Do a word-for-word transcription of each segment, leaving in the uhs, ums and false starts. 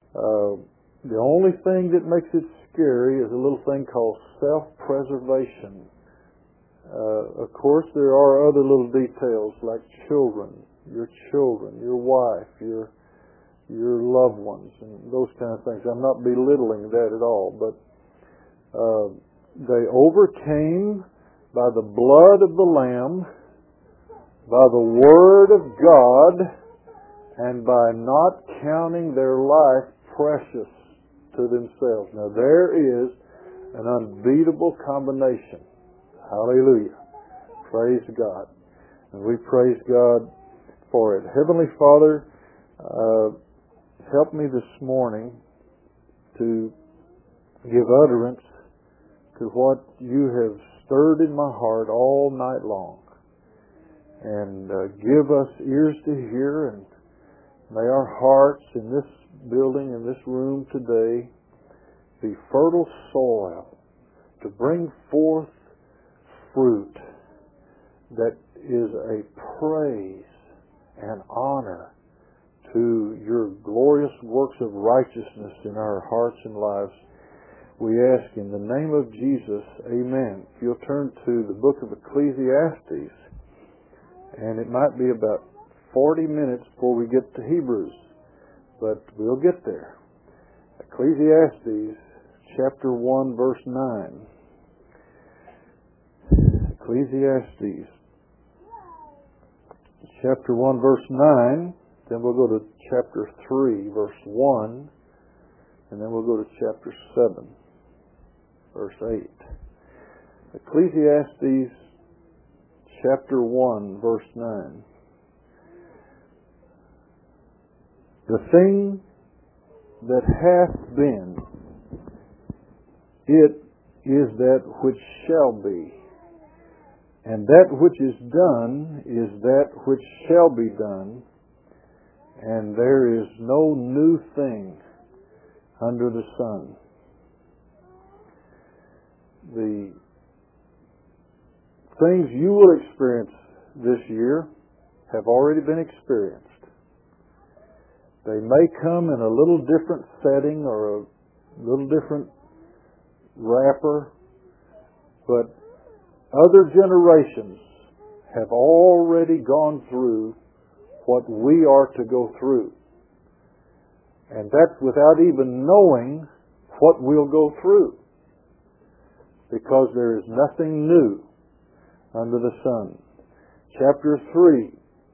Uh, the only thing that makes it scary is a little thing called self-preservation. Uh, of course, there are other little details like children, your children, your wife, your your loved ones, and those kind of things. I'm not belittling that at all, but uh, they overcame by the blood of the Lamb, by the Word of God, and by not counting their life precious to themselves. Now there is an unbeatable combination. Hallelujah. Praise God. And we praise God for it. Heavenly Father, uh, help me this morning to give utterance to what you have stirred in my heart all night long. And uh, give us ears to hear, and may our hearts in this building, in this room today, be fertile soil to bring forth fruit that is a praise and honor to your glorious works of righteousness in our hearts and lives. We ask in the name of Jesus, amen. If you'll turn to the book of Ecclesiastes, and it might be about forty minutes before we get to Hebrews, but we'll get there. Ecclesiastes chapter one, verse nine. Ecclesiastes chapter one, verse nine. Then we'll go to chapter three, verse one. And then we'll go to chapter seven, verse eight. Ecclesiastes chapter one, verse nine. The thing that hath been, it is that which shall be. And that which is done is that which shall be done. And there is no new thing under the sun. The things you will experience this year have already been experienced. They may come in a little different setting or a little different wrapper, but other generations have already gone through what we are to go through. And that's without even knowing what we'll go through, because there is nothing new under the sun. Chapter three.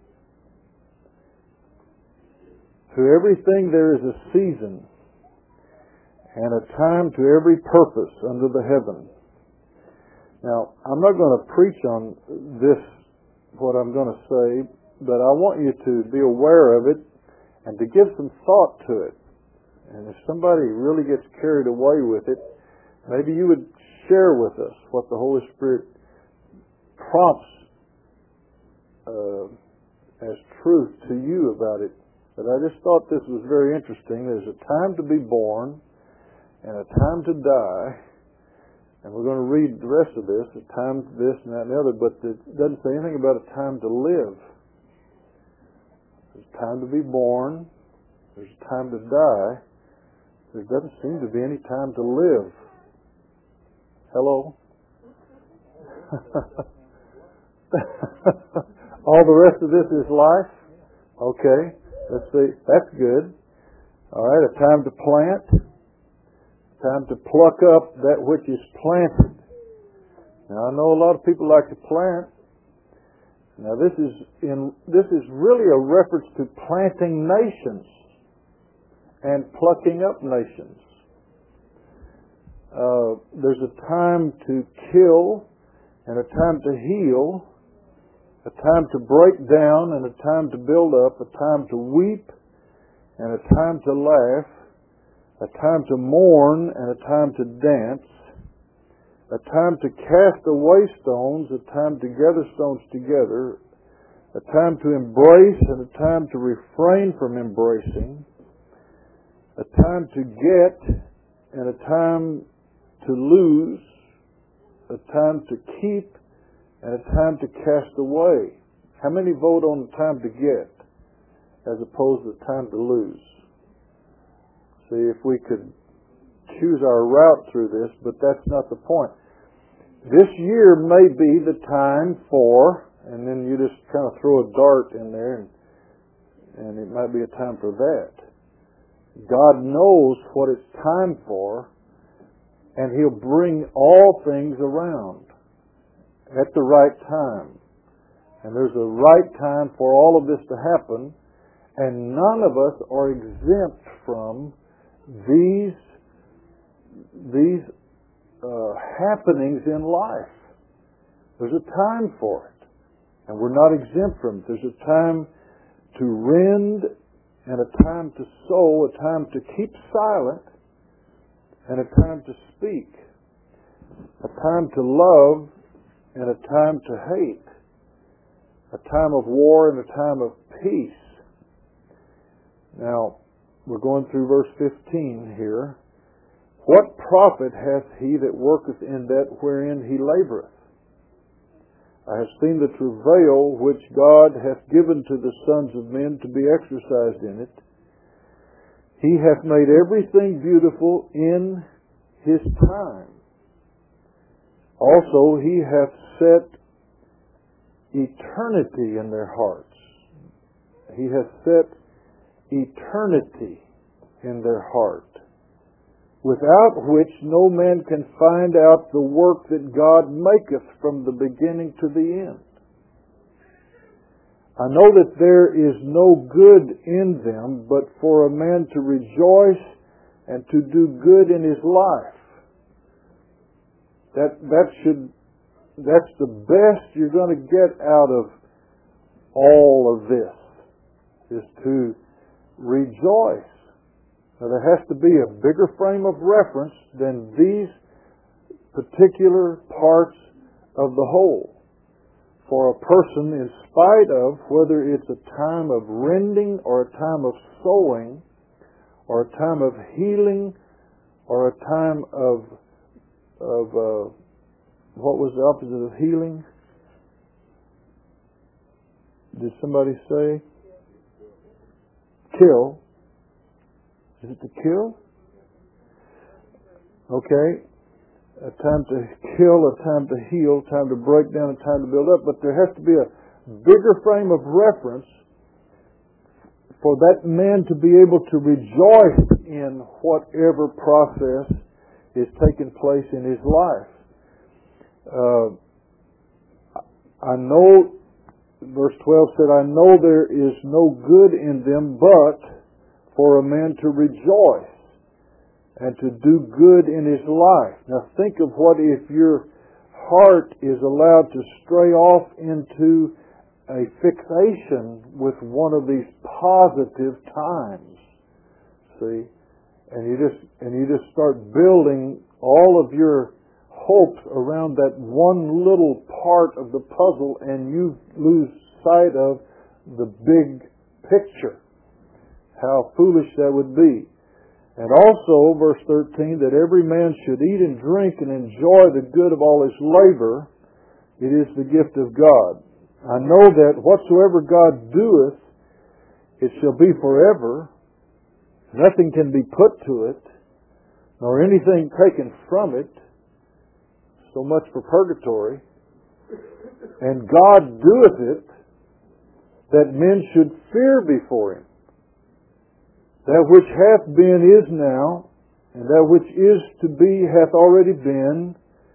To everything there is a season and a time to every purpose under the heaven. Now, I'm not going to preach on this, what I'm going to say, but I want you to be aware of it and to give some thought to it. And if somebody really gets carried away with it, maybe you would share with us what the Holy Spirit prompts uh, as truth to you about it. But I just thought this was very interesting. There's a time to be born and a time to die. And we're going to read the rest of this, a time to this and that and the other, but it doesn't say anything about a time to live. There's a time to be born. There's a time to die. There doesn't seem to be any time to live. Hello? All the rest of this is life? Okay. Let's see. That's good. All right. A time to plant. Time to pluck up that which is planted. Now, I know a lot of people like to plant. Now, this is in this is really a reference to planting nations and plucking up nations. Uh, there's a time to kill and a time to heal, a time to break down and a time to build up, a time to weep and a time to laugh, a time to mourn and a time to dance, a time to cast away stones, a time to gather stones together, a time to embrace and a time to refrain from embracing, a time to get and a time to lose, a time to keep and a time to cast away. How many vote on the time to get as opposed to the time to lose? See, if we could choose our route through this, but that's not the point. This year may be the time for, and then you just kind of throw a dart in there, and, and it might be a time for that. God knows what it's time for, and He'll bring all things around at the right time. And there's a right time for all of this to happen, and none of us are exempt from these these uh, happenings in life. There's a time for it, and we're not exempt from it. There's a time to rend, and a time to sow, a time to keep silent, and a time to speak, a time to love, and a time to hate, a time of war and a time of peace. Now, we're going through verse fifteen here. What profit hath he that worketh in that wherein he laboureth? I have seen the travail which God hath given to the sons of men to be exercised in it. He hath made everything beautiful in His time. Also, He hath set eternity in their hearts. He hath set eternity in their heart, without which no man can find out the work that God maketh from the beginning to the end. I know that there is no good in them, but for a man to rejoice and to do good in his life. That that should that's the best you're going to get out of all of this, is to rejoice. Now, there has to be a bigger frame of reference than these particular parts of the whole for a person, in spite of whether it's a time of rending or a time of sowing or a time of healing or a time of of uh, what was the opposite of healing? Did somebody say? Kill. Is it to kill? Okay. A time to kill, a time to heal, a time to break down, a time to build up. But there has to be a bigger frame of reference for that man to be able to rejoice in whatever process is taking place in his life. Uh, I know, verse twelve said, I know there is no good in them, but for a man to rejoice and to do good in his life. Now think of what if your heart is allowed to stray off into a fixation with one of these positive times. See? And you just and you just start building all of your hopes around that one little part of the puzzle, and you lose sight of the big picture. How foolish that would be. And also, verse thirteen, that every man should eat and drink and enjoy the good of all his labor. It is the gift of God. I know that whatsoever God doeth, it shall be forever. Nothing can be put to it, nor anything taken from it. So much for purgatory. And God doeth it, that men should fear before Him. That which hath been is now, and that which is to be hath already been,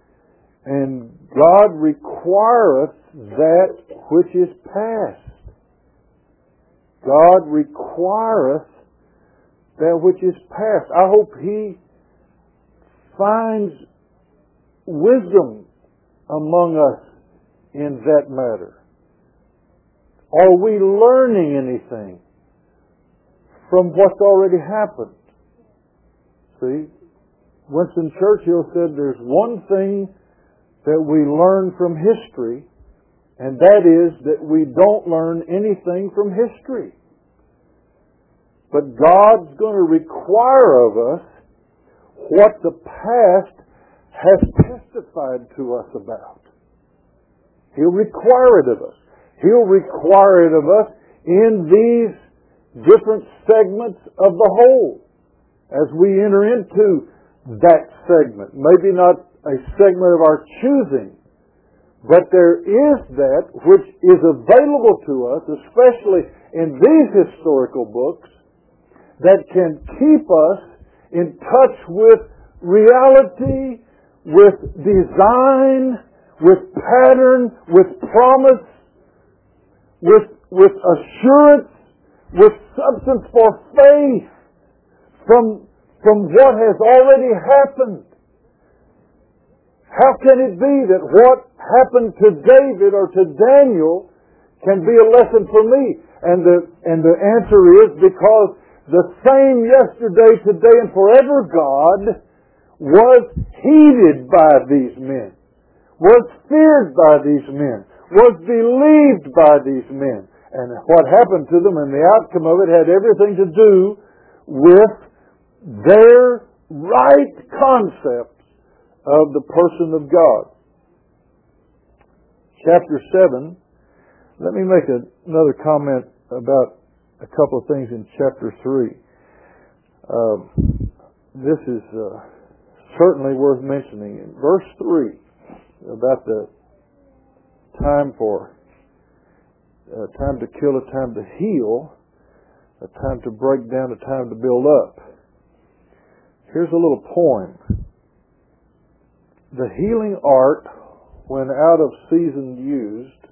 and God requireth that which is past. God requireth that which is past. I hope He finds wisdom among us in that matter. Are we learning anything from what's already happened? See, Winston Churchill said there's one thing that we learn from history, and that is that we don't learn anything from history. But God's going to require of us what the past has testified to us about. He'll require it of us. He'll require it of us in these different segments of the whole. as we enter into that segment. Maybe not a segment of our choosing, but there is that which is available to us, especially in these historical books, that can keep us in touch with reality, with design, with pattern, with promise, with, with assurance, with substance for faith from, from what has already happened. How can it be that what happened to David or to Daniel can be a lesson for me? And the, and the answer is because the same yesterday, today, and forever God was heeded by these men, was feared by these men, was believed by these men. And what happened to them and the outcome of it had everything to do with their right concept of the person of God. Chapter seven, let me make a, another comment about a couple of things in chapter three. Uh, this is uh, certainly worth mentioning. In verse three, about the time for, a time to kill, a time to heal, a time to break down, a time to build up. Here's a little poem. The healing art, when out of season used,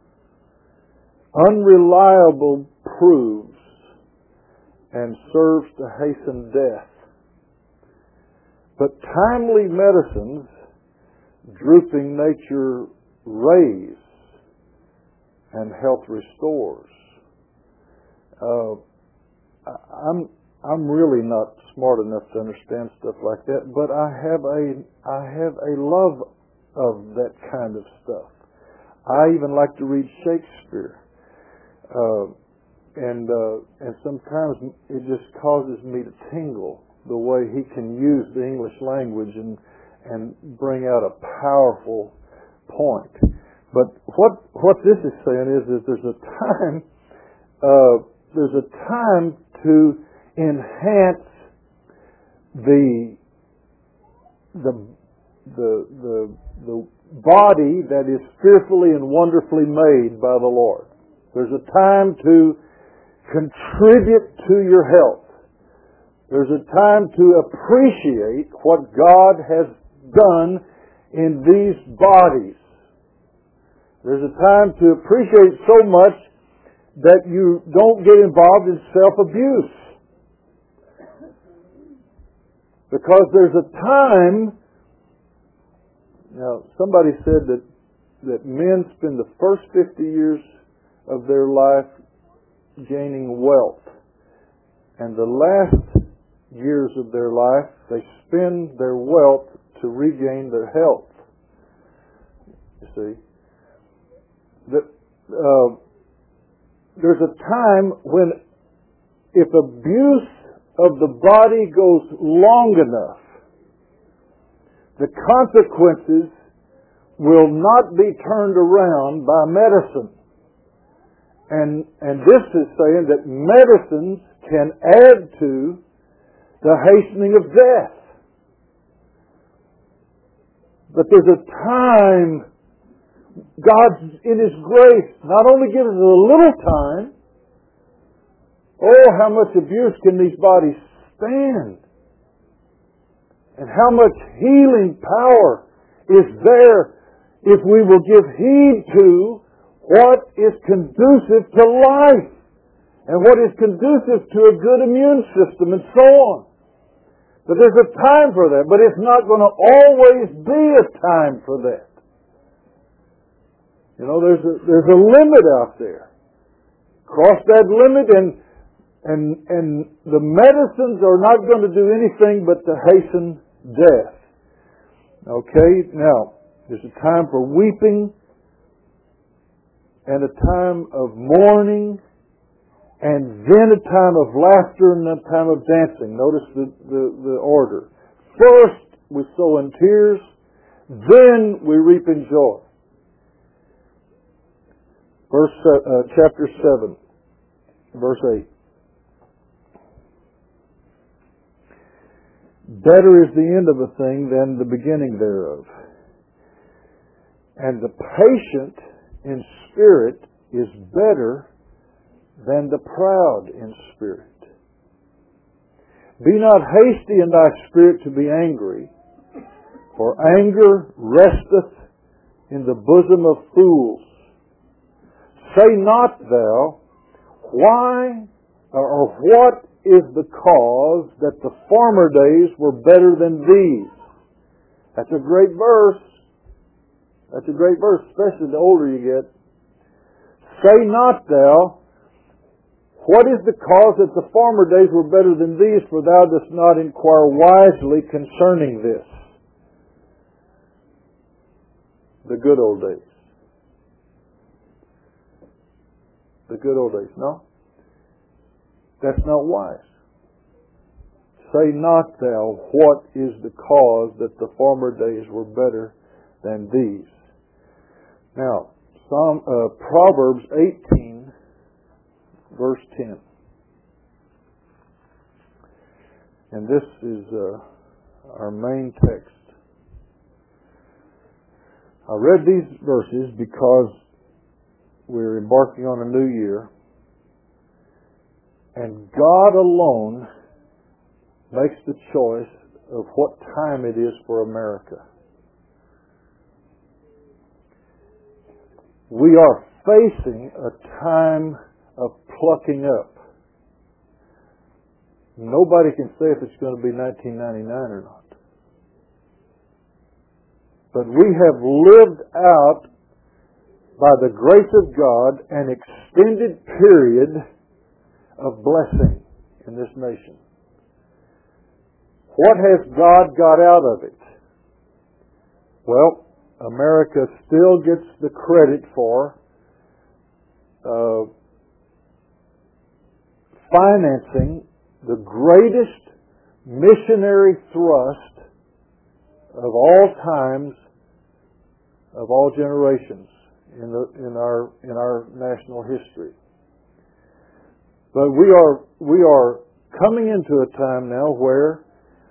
unreliable proves and serves to hasten death. But timely medicines, drooping nature raise and health restores. Uh, I'm I'm really not smart enough to understand stuff like that, but I have a I have a love of that kind of stuff. I even like to read Shakespeare, uh, and uh, and sometimes it just causes me to tingle the way he can use the English language and and bring out a powerful point. But what what this is saying is that there's a time uh, there's a time to enhance the the the the the body that is fearfully and wonderfully made by the Lord. There's a time to contribute to your health. There's a time to appreciate what God has done in these bodies. There's a time to appreciate so much that you don't get involved in self-abuse. Because there's a time, now somebody said that, that men spend the first fifty years of their life gaining wealth. And the last years of their life, they spend their wealth to regain their health. You see? That, uh, there's a time when if abuse of the body goes long enough, the consequences will not be turned around by medicine. And, and this is saying that medicines can add to the hastening of death. But there's a time God, in His grace, not only gives us a little time. Oh, how much abuse can these bodies stand? And how much healing power is there if we will give heed to what is conducive to life and what is conducive to a good immune system and so on. But there's a time for that, but it's not going to always be a time for that. You know, there's a, there's a limit out there. Cross that limit and and and the medicines are not going to do anything but to hasten death. Okay, now, there's a time for weeping and a time of mourning and then a time of laughter and a time of dancing. Notice the, the, the order. First, we sow in tears, then we reap in joy. Verse uh, chapter seven, verse eight. better is the end of a thing than the beginning thereof. And the patient in spirit is better than the proud in spirit. Be not hasty in thy spirit to be angry, for anger resteth in the bosom of fools. Say not thou, why or what is the cause that the former days were better than these? That's a great verse. That's a great verse, especially the older you get. Say not thou, what is the cause that the former days were better than these? For thou dost not inquire wisely concerning this. The good old days. The good old days. No? That's not wise. Say not thou, what is the cause that the former days were better than these? Now, Psalm, uh, Proverbs eighteen, verse ten. And this is uh, our main text. I read these verses because we're embarking on a new year, and God alone makes the choice of what time it is for America. We are facing a time of plucking up. Nobody can say if it's going to be nineteen ninety-nine or not. But we have lived out, by the grace of God, an extended period of blessing in this nation. What has God got out of it? Well, America still gets the credit for uh, financing the greatest missionary thrust of all times, of all generations in the in our in our national history. But we are we are coming into a time now where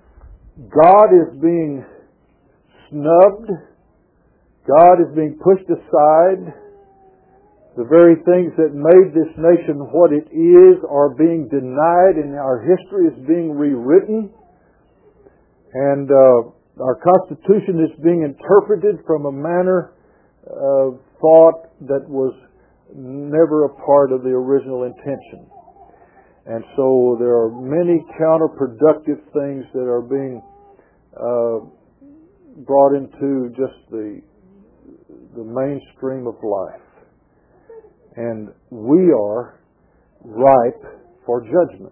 God is being snubbed. God is being pushed aside. The very things that made this nation what it is are being denied, and our history is being rewritten. And uh, our Constitution is being interpreted from a manner of thought that was never a part of the original intention. And so there are many counterproductive things that are being uh, brought into just the the mainstream of life. And we are ripe for judgment.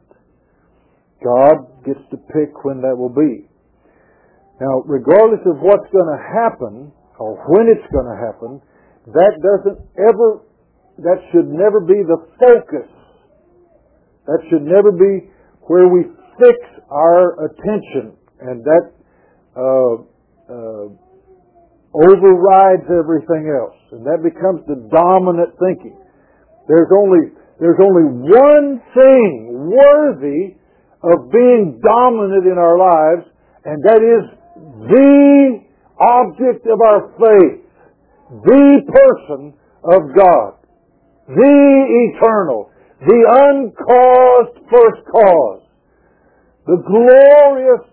God gets to pick when that will be. Now, regardless of what's going to happen, or when it's going to happen, that doesn't ever, that should never be the focus. That should never be where we fix our attention, and that uh, uh, overrides everything else, and that becomes the dominant thinking. There's only there's only one thing worthy of being dominant in our lives, and that is the object of our faith, the person of God, the eternal, the uncaused first cause, the glorious,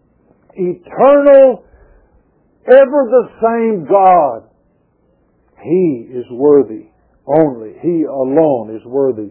eternal, ever the same God. He is worthy only. He alone is worthy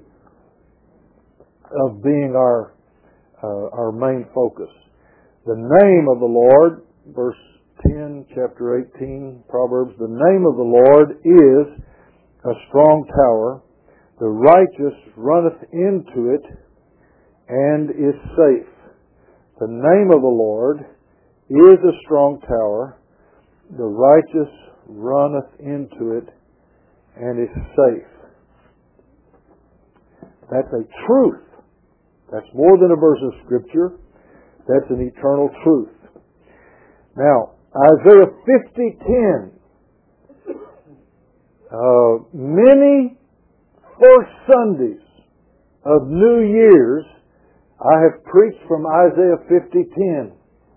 of being our uh, our main focus. The name of the Lord, verse ten, chapter eighteen, Proverbs, the name of the Lord is a strong tower. The righteous runneth into it and is safe. The name of the Lord is a strong tower. The righteous runneth into it and is safe. That's a truth. That's more than a verse of Scripture. That's an eternal truth. Now, Isaiah fifty ten. Uh, many first Sundays of New Year's, I have preached from Isaiah fifty ten.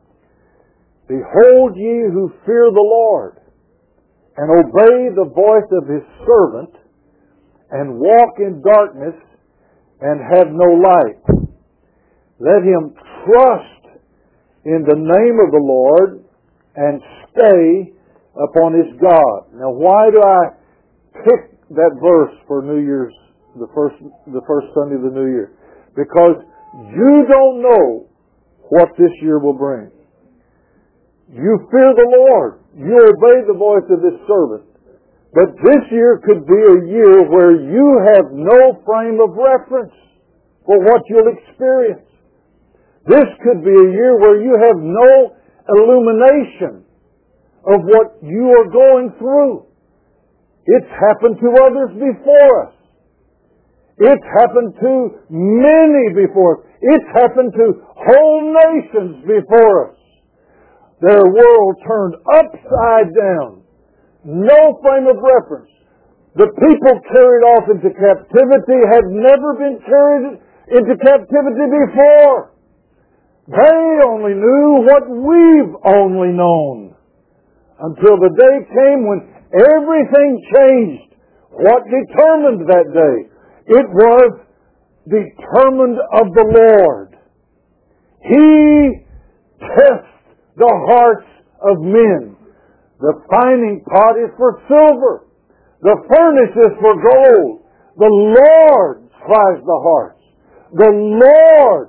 Behold ye who fear the Lord, and obey the voice of His servant, and walk in darkness, and have no light. Let him trust in the name of the Lord, and stay upon his God. Now, why do I pick that verse for New Year's, the first, the first Sunday of the New Year? Because you don't know what this year will bring. You fear the Lord. You obey the voice of His servant. But this year could be a year where you have no frame of reference for what you'll experience. This could be a year where you have no illumination of what you are going through. It's happened to others before us. It's happened to many before us. It's happened to whole nations before us. Their world turned upside down. No frame of reference. The people carried off into captivity had never been carried into captivity before. They only knew what we've only known. Until the day came when everything changed. What determined that day? It was determined of the Lord. He tests the hearts of men. The fining pot is for silver. The furnace is for gold. The Lord tries the hearts. The Lord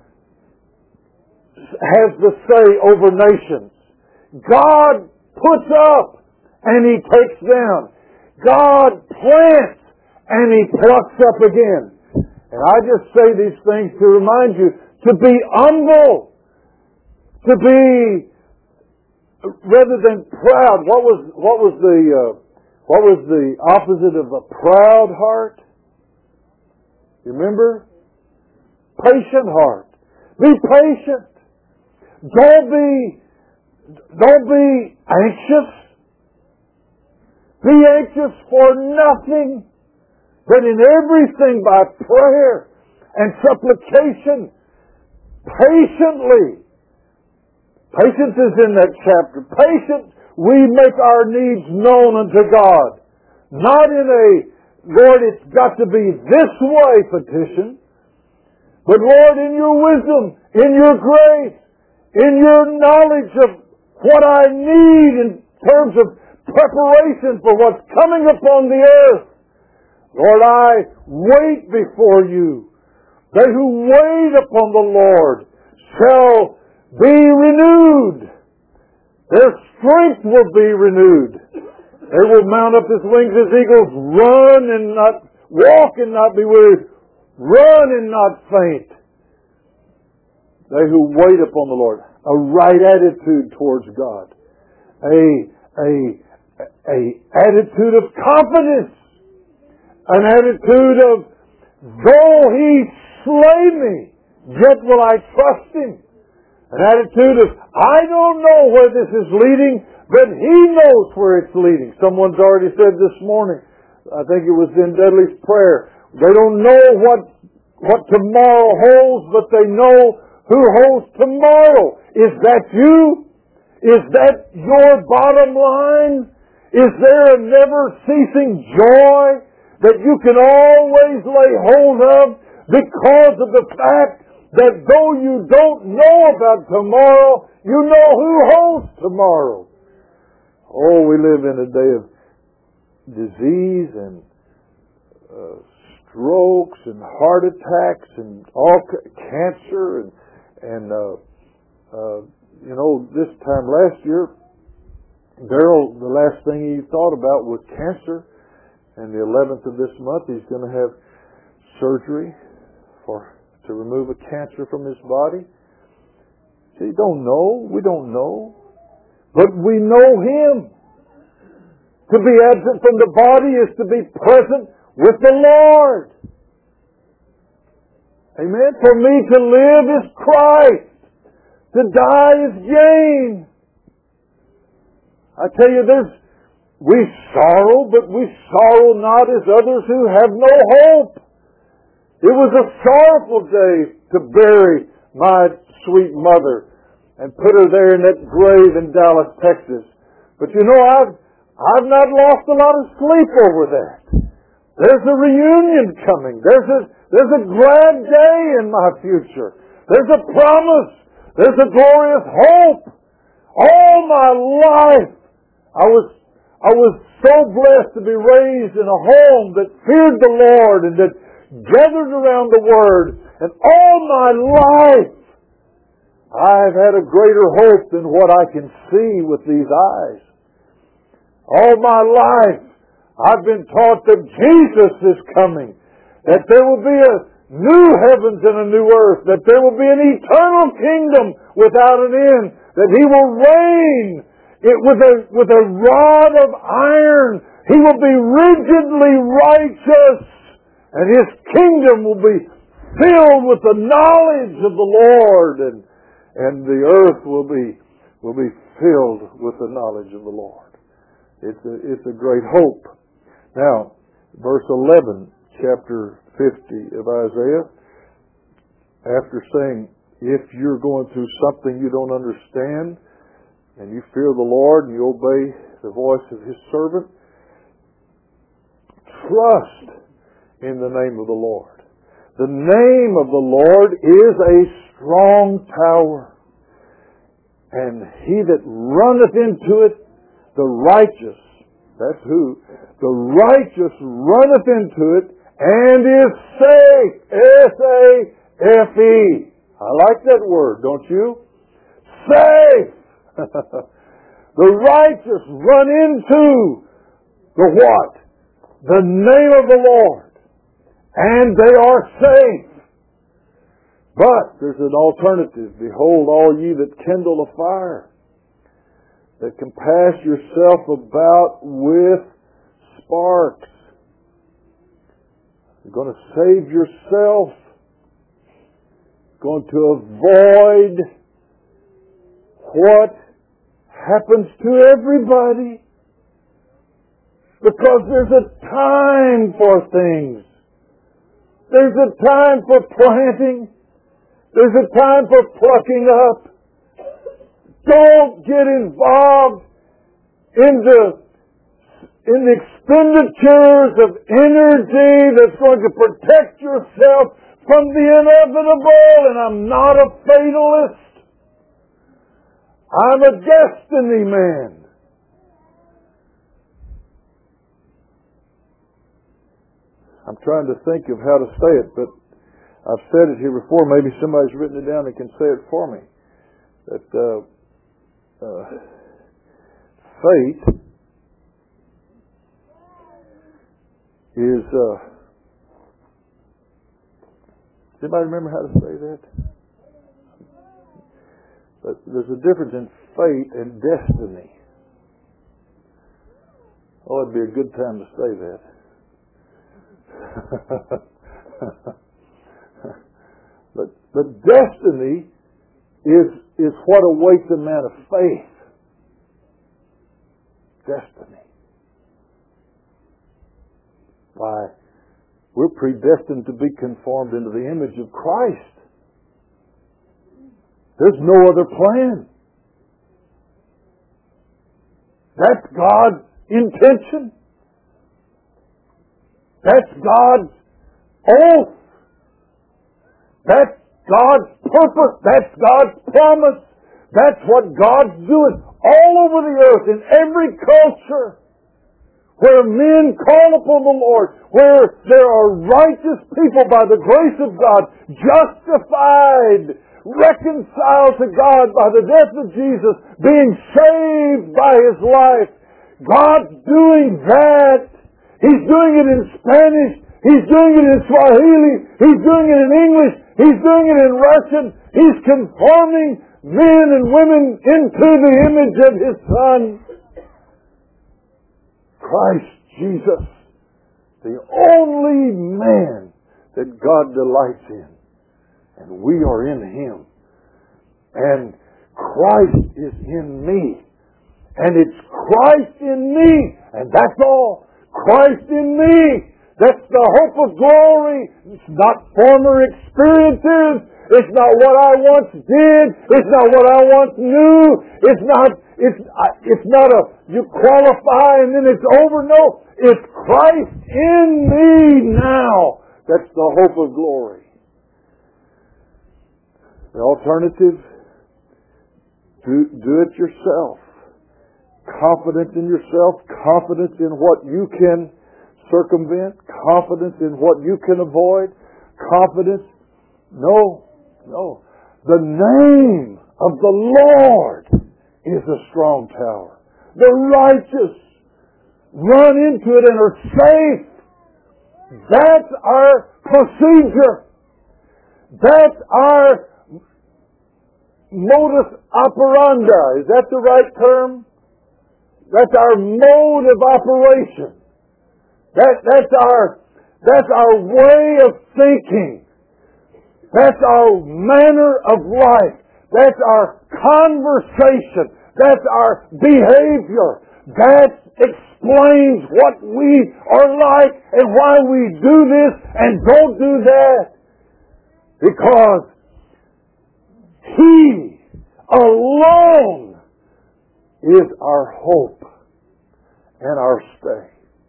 has the say over nations. God puts up and He takes down. God plants and He plucks up again. And I just say these things to remind you to be humble, to be rather than proud. What was what was the uh, what was the opposite of a proud heart? You remember? Patient heart. Be patient. Don't be don't be anxious. Be anxious for nothing, but in everything by prayer and supplication, patiently. Patience is in that chapter. Patience, we make our needs known unto God. Not in a, Lord, it's got to be this way petition, but Lord, in your wisdom, in your grace, in your knowledge of what I need in terms of preparation for what's coming upon the earth. Lord, I wait before you. They who wait upon the Lord shall be renewed. Their strength will be renewed. They will mount up as wings as eagles, run and not walk and not be weary, run and not faint. They who wait upon the Lord, a right attitude towards God, a a a attitude of confidence, an attitude of though He slay me, yet will I trust Him. An attitude of, I don't know where this is leading, but He knows where it's leading. Someone's already said this morning, I think it was in Dudley's prayer, they don't know what, what tomorrow holds, but they know who holds tomorrow. Is that you? Is that your bottom line? Is there a never-ceasing joy that you can always lay hold of because of the fact that though you don't know about tomorrow, you know who holds tomorrow? Oh, we live in a day of disease and uh, strokes and heart attacks and all cancer and and uh, uh, you know, this time last year, Darrell, the last thing he thought about was cancer, and the eleventh of this month he's going to have surgery for. to remove a cancer from his body. See, don't know. We don't know. But we know Him. To be absent from the body is to be present with the Lord. Amen? For me to live is Christ. To die is gain. I tell you, there's, we sorrow, but we sorrow not as others who have no hope. It was a sorrowful day to bury my sweet mother. and put her there in that grave in Dallas, Texas. But you know, I've, I've not lost a lot of sleep over that. There's a reunion coming. There's a, there's a glad day in my future. There's a promise. There's a glorious hope. All my life, I was, I was so blessed to be raised in a home that feared the Lord and that gathered around the Word. And all my life, I've had a greater hope than what I can see with these eyes. All my life, I've been taught that Jesus is coming, that there will be a new heavens and a new earth, that there will be an eternal kingdom without an end, that He will reign it with a, with a rod of iron. He will be rigidly righteous, and His kingdom will be filled with the knowledge of the Lord, and, and the earth will be, will be filled with the knowledge of the Lord. It's a, it's a great hope. Now, verse eleven, chapter fifty of Isaiah, after saying, if you're going through something you don't understand, and you fear the Lord and you obey the voice of His servant, trust in the name of the Lord. The name of the Lord is a strong tower, and he that runneth into it, the righteous, that's who, the righteous runneth into it and is safe. S A F E. I like that word, don't you? Safe. The righteous run into the what? The name of the Lord, and they are safe. But there's an alternative. Behold, all ye that kindle a fire, that compass yourself about with sparks. You're going to save yourself. Going to avoid what happens to everybody. Because there's a time for things. There's a time for planting. There's a time for plucking up. Don't get involved in the, in the expenditures of energy that's going to protect yourself from the inevitable. And I'm not a fatalist. I'm a destiny man. I'm trying to think of how to say it, but I've said it here before. Maybe somebody's written it down and can say it for me. That uh, uh, fate is... Uh, does anybody remember how to say that? But there's a difference in fate and destiny. Oh, it'd be a good time to say that. but but destiny is is what awaits a man of faith. Destiny. Why, we're predestined to be conformed into the image of Christ. There's no other plan. That's God's intention. That's God's oath. That's God's purpose. That's God's promise. That's what God's doing all over the earth, in every culture, where men call upon the Lord, where there are righteous people by the grace of God, justified, reconciled to God by the death of Jesus, being saved by His life. God's doing that. He's doing it in Spanish. He's doing it in Swahili. He's doing it in English. He's doing it in Russian. He's conforming men and women into the image of His Son, Christ Jesus, the only man that God delights in. And we are in Him. And Christ is in me. And it's Christ in me. And that's all. Christ in me. That's the hope of glory. It's not former experiences. It's not what I once did. It's not what I once knew. It's not, it's, it's not a, you qualify and then it's over. No, it's Christ in me now. That's the hope of glory. The alternative, do, do it yourself. Confidence in yourself, confidence in what you can circumvent, confidence in what you can avoid, confidence. No, no. The name of the Lord is a strong tower. The righteous run into it and are safe. That's our procedure. That's our modus operandi. Is that the right term? That's our mode of operation. That, that's our, that's our way of thinking. That's our manner of life. That's our conversation. That's our behavior. That explains what we are like and why we do this and don't do that. Because He alone is our hope and our stay.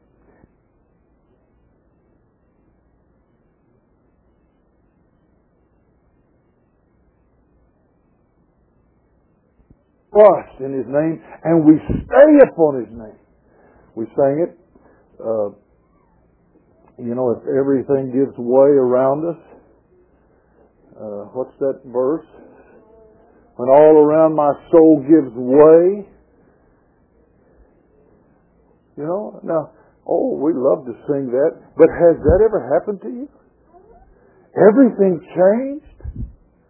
Trust in His name, and we stay upon His name. We sang it. Uh, you know, if everything gives way around us, uh, what's that verse? When all around my soul gives way. You know, now, oh, we love to sing that, but has that ever happened to you? Everything changed?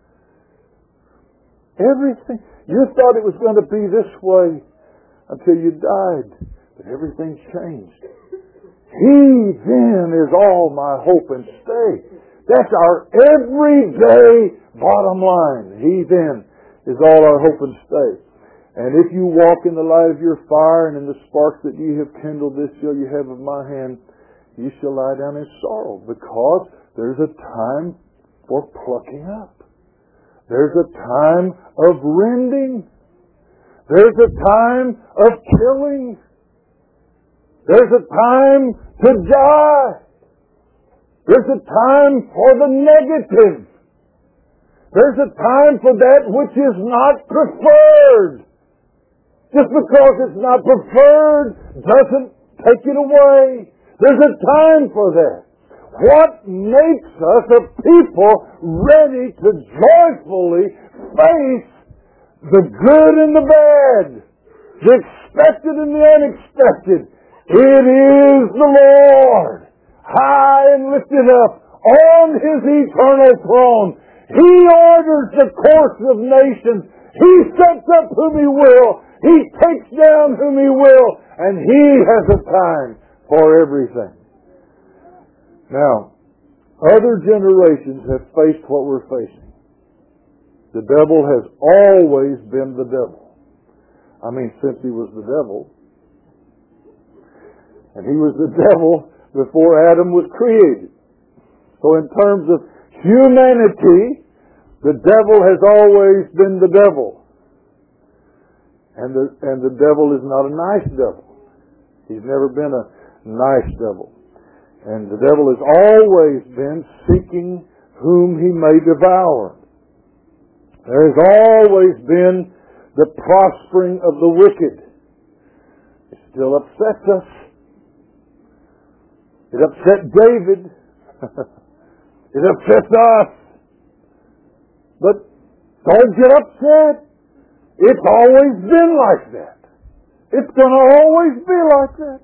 Everything. You thought it was going to be this way until you died, but everything changed. He then is all my hope and stay. That's our everyday bottom line. He then is all our hope and stay. And if you walk in the light of your fire and in the sparks that ye have kindled, this shall you have of my hand, ye shall lie down in sorrow, because there's a time for plucking up. There's a time of rending. There's a time of killing. There's a time to die. There's a time for the negative. There's a time for that which is not preferred. Just because it's not preferred doesn't take it away. There's a time for that. What makes us a people ready to joyfully face the good and the bad, the expected and the unexpected? It is the Lord, high and lifted up on His eternal throne. He orders the course of nations. He sets up whom He will. He takes down whom He will. And He has a time for everything. Now, other generations have faced what we're facing. The devil has always been the devil. I mean, since he was the devil. And he was the devil before Adam was created. So in terms of humanity, the devil has always been the devil. And the, and the devil is not a nice devil. He's never been a nice devil. And the devil has always been seeking whom he may devour. There has always been the prospering of the wicked. It still upsets us. It upset David. It upsets us. But don't get upset. It's always been like that. It's going to always be like that.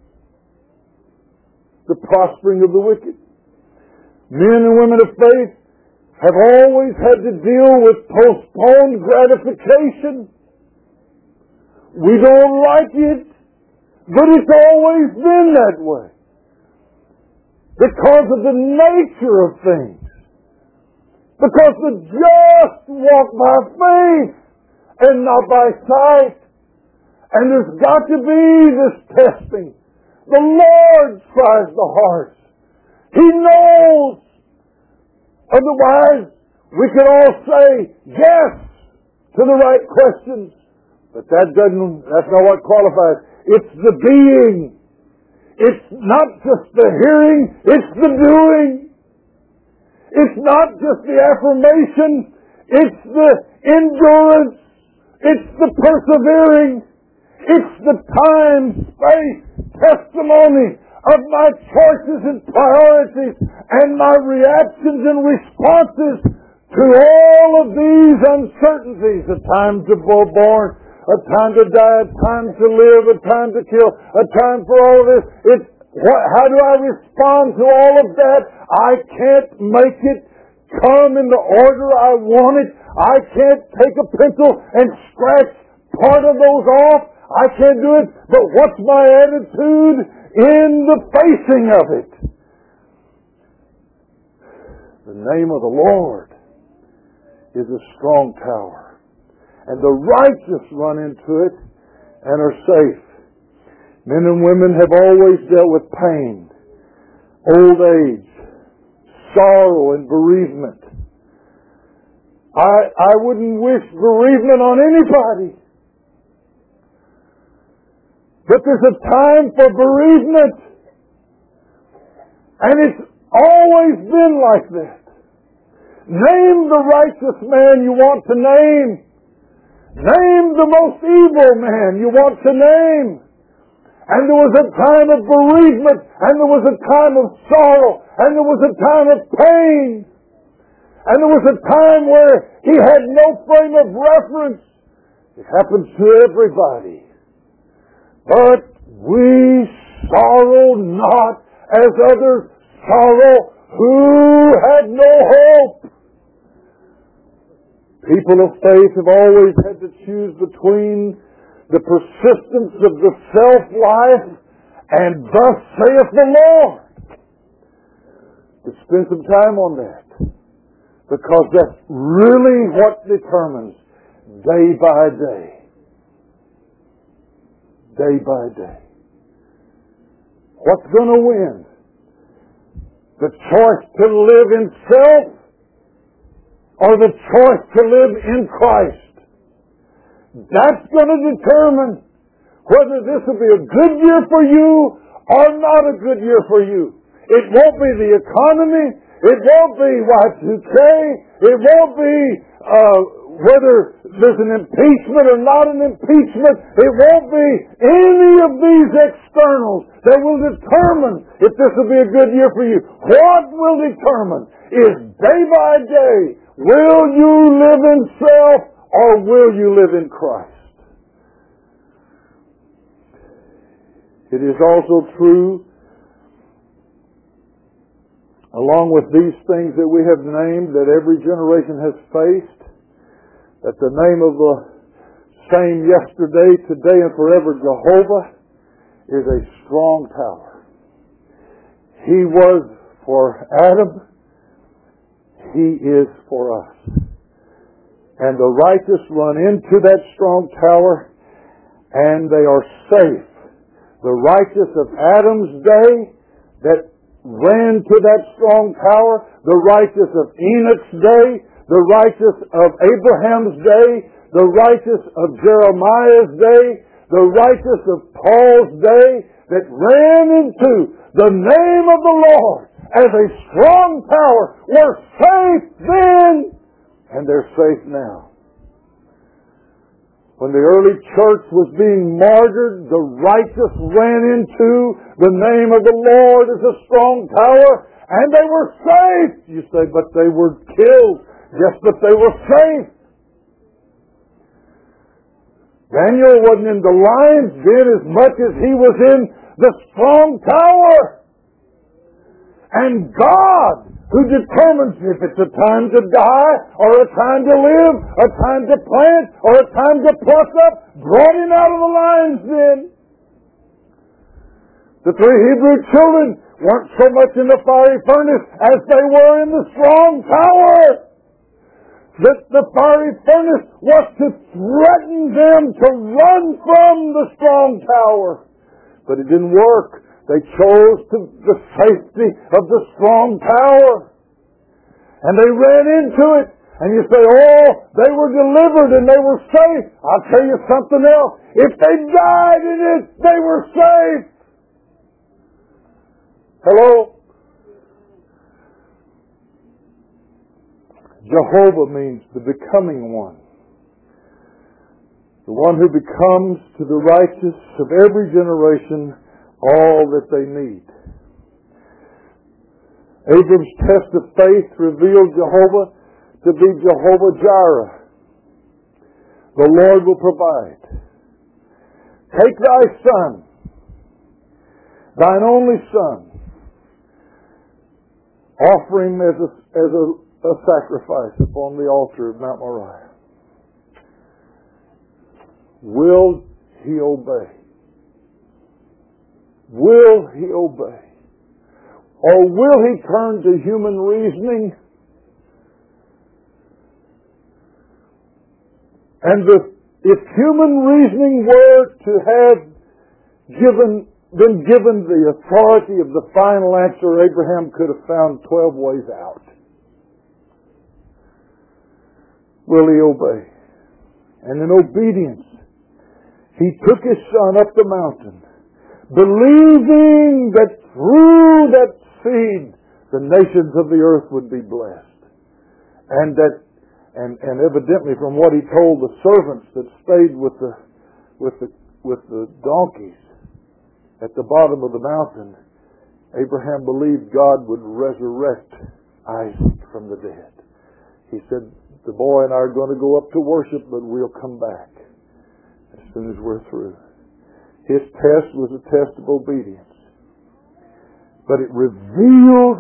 The prospering of the wicked. Men and women of faith have always had to deal with postponed gratification. We don't like it, but it's always been that way. Because of the nature of things. Because the just walk by faith and not by sight. And there's got to be this testing. The Lord tries the hearts. He knows. Otherwise, We could all say yes to the right questions, but that doesn't, that's not what qualifies. It's the being. It's not just the hearing, it's the doing. It's not just the affirmation, it's the endurance. It's the persevering. It's the time, space, testimony of my choices and priorities and my reactions and responses to all of these uncertainties. A time to be born, a time to die, a time to live, a time to kill, a time for all of this. It's what, how do I respond to all of that? I can't make it come in the order I want it. I can't take a pencil and scratch part of those off. I can't do it. But what's my attitude in the facing of it? The name of the Lord is a strong tower, and the righteous run into it and are safe. Men and women have always dealt with pain, old age, sorrow, and bereavement. I, I wouldn't wish bereavement on anybody. But there's a time for bereavement. And it's always been like that. Name the righteous man you want to name. Name the most evil man you want to name. And there was a time of bereavement, and there was a time of sorrow, and there was a time of pain. And there was a time where he had no frame of reference. It happens to everybody. But we sorrow not as others sorrow who had no hope. People of faith have always had to choose between the persistence of the self-life and thus saith the Lord. Let's spend some time on that, because that's really what determines day by day. Day by day. What's going to win? The choice to live in self or the choice to live in Christ? That's going to determine whether this will be a good year for you or not a good year for you. It won't be the economy. It won't be Y two K. It won't be uh, whether there's an impeachment or not an impeachment. It won't be any of these externals that will determine if this will be a good year for you. What will determine is day by day, will you live in self or will you live in Christ? It is also true, along with these things that we have named, that every generation has faced, that the name of the same yesterday, today, and forever, Jehovah, is a strong tower. He was for Adam. He is for us. And the righteous run into that strong tower, and they are safe. The righteous of Adam's day that ran to that strong tower, the righteous of Enoch's day, the righteous of Abraham's day, the righteous of Jeremiah's day, the righteous of Paul's day, that ran into the name of the Lord as a strong tower, were safe then, and they're safe now. When the early church was being martyred, the righteous ran into the name of the Lord as a strong tower, and they were safe. You say, but they were killed. Yes, but they were safe. Daniel wasn't in the lion's den as much as he was in the strong tower. And God, who determines if it's a time to die or a time to live, a time to plant or a time to pluck up, brought him out of the lion's den. The three Hebrew children weren't so much in the fiery furnace as they were in the strong tower. That the fiery furnace was to threaten them to run from the strong tower. But it didn't work. They chose to the safety of the strong tower. And they ran into it. And you say, oh, they were delivered and they were safe. I'll tell you something else. If they died in it, they were safe. Hello? Jehovah means the becoming one. The one who becomes to the righteous of every generation all that they need. Abram's test of faith revealed Jehovah to be Jehovah Jireh. The Lord will provide. Take thy son, thine only son, offer him as a, as a, a sacrifice upon the altar of Mount Moriah. Will he obey? Will he obey? Or will he turn to human reasoning? And the, if human reasoning were to have given, been given the authority of the final answer, Abraham could have found twelve ways out. Will he obey? And in obedience, he took his son up the mountain, believing that through that seed the nations of the earth would be blessed. And that And, and evidently from what he told the servants that stayed with the, with the, with the donkeys at the bottom of the mountain, Abraham believed God would resurrect Isaac from the dead. He said, the boy and I are going to go up to worship, but we'll come back as soon as we're through. His test was a test of obedience. But it revealed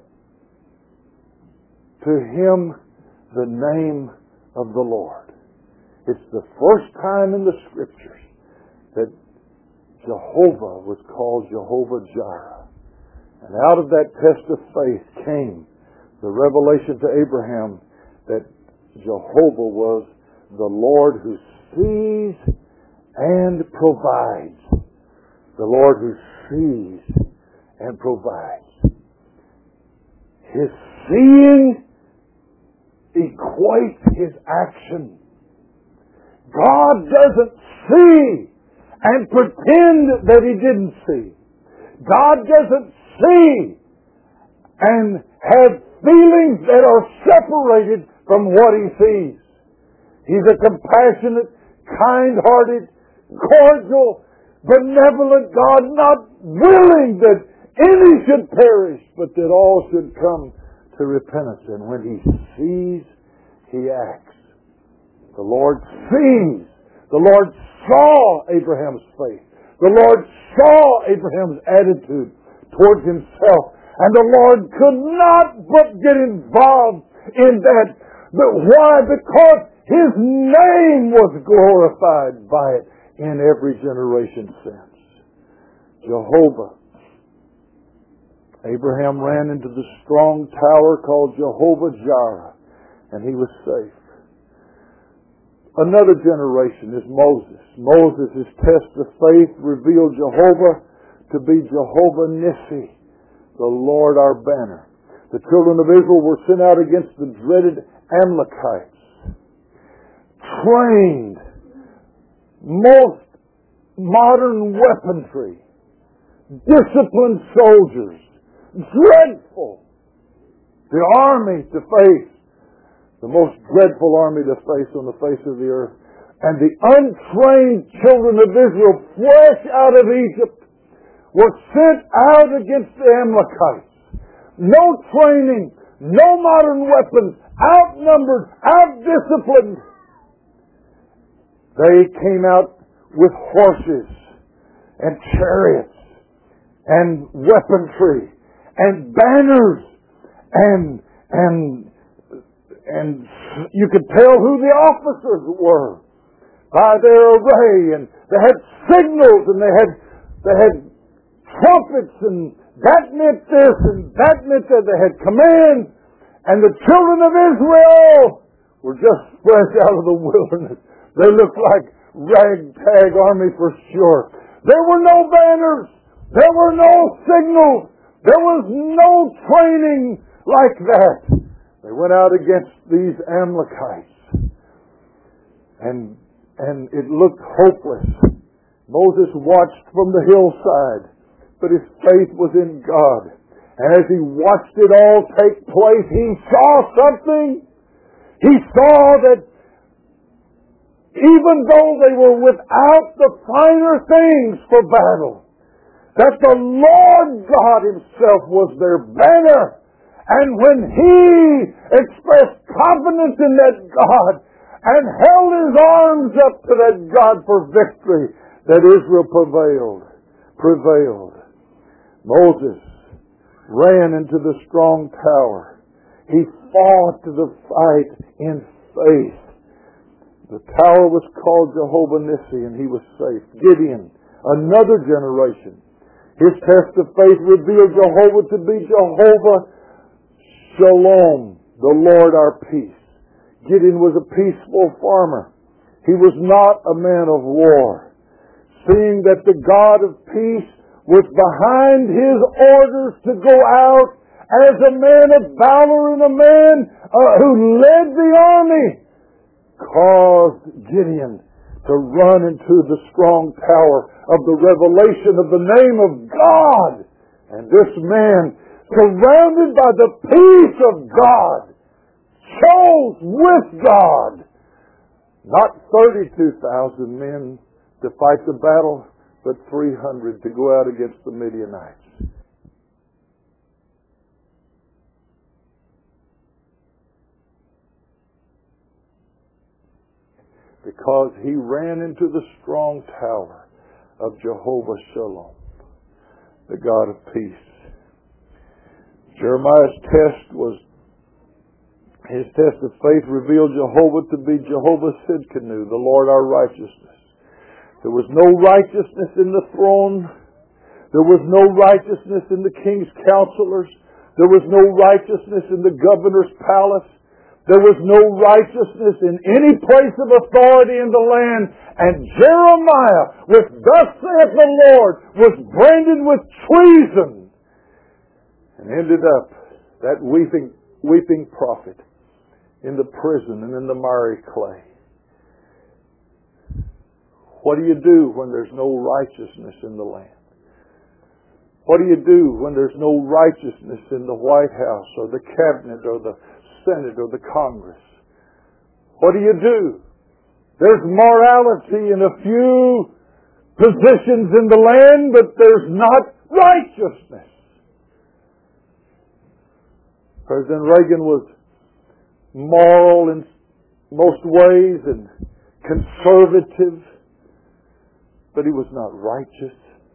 to him the name of the Lord. It's the first time in the Scriptures that Jehovah was called Jehovah Jireh. And out of that test of faith came the revelation to Abraham that Jehovah was the Lord who sees and provides. The Lord who sees and provides. His seeing equates his action. God doesn't see and pretend that he didn't see. God doesn't see and have feelings that are separated from what he sees. He's a compassionate, kind-hearted, cordial, benevolent God, not willing that any should perish, but that all should come to repentance. And when he sees, he acts. The Lord sees. The Lord saw Abraham's faith. The Lord saw Abraham's attitude towards himself. And the Lord could not but get involved in that. But why? Because his name was glorified by it in every generation since. Jehovah. Abraham ran into the strong tower called Jehovah Jireh, and he was safe. Another generation is Moses. Moses' test of faith revealed Jehovah to be Jehovah Nissi, the Lord our banner. The children of Israel were sent out against the dreaded Amalekites, trained, most modern weaponry, disciplined soldiers, dreadful. The army to face, the most dreadful army to face on the face of the earth. And the untrained children of Israel, fresh out of Egypt, were sent out against the Amalekites. No training, no modern weapons, outnumbered, outdisciplined. They came out with horses and chariots and weaponry and banners, and and and you could tell who the officers were by their array, and they had signals, and they had they had trumpets, and that meant this, and that meant that. They had command, and the children of Israel were just fresh out of the wilderness. They looked like ragtag army for sure. There were no banners. There were no signals. There was no training like that. They went out against these Amalekites. And, and it looked hopeless. Moses watched from the hillside, but his faith was in God. And as he watched it all take place, he saw something. He saw that even though they were without the finer things for battle, that the Lord God Himself was their banner. And when he expressed confidence in that God and held his arms up to that God for victory, that Israel prevailed. Prevailed. Moses ran into the strong tower. He fought the fight in faith. The tower was called Jehovah Nissi, and he was safe. Gideon, another generation. His test of faith revealed Jehovah to be Jehovah Shalom, the Lord our peace. Gideon was a peaceful farmer. He was not a man of war. Seeing that the God of peace was behind his orders to go out as a man of valor and a man uh, who led the army, caused Gideon to run into the strong tower of the revelation of the name of God. And this man, surrounded by the peace of God, chose with God not thirty-two thousand men to fight the battle, but three hundred to go out against the Midianites. Because he ran into the strong tower of Jehovah Shalom, the God of peace. Jeremiah's test was, his test of faith revealed Jehovah to be Jehovah Sidkenu, the Lord our righteousness. There was no righteousness in the throne. There was no righteousness in the king's counselors. There was no righteousness in the governor's palace. There was no righteousness in any place of authority in the land. And Jeremiah, with thus saith the Lord, was branded with treason. And ended up, that weeping, weeping prophet, in the prison and in the miry clay. What do you do when there's no righteousness in the land? What do you do when there's no righteousness in the White House or the cabinet or the Senate or the Congress? What do you do? There's morality in a few positions in the land, but there's not righteousness. President Reagan was moral in most ways and conservative, but he was not righteous.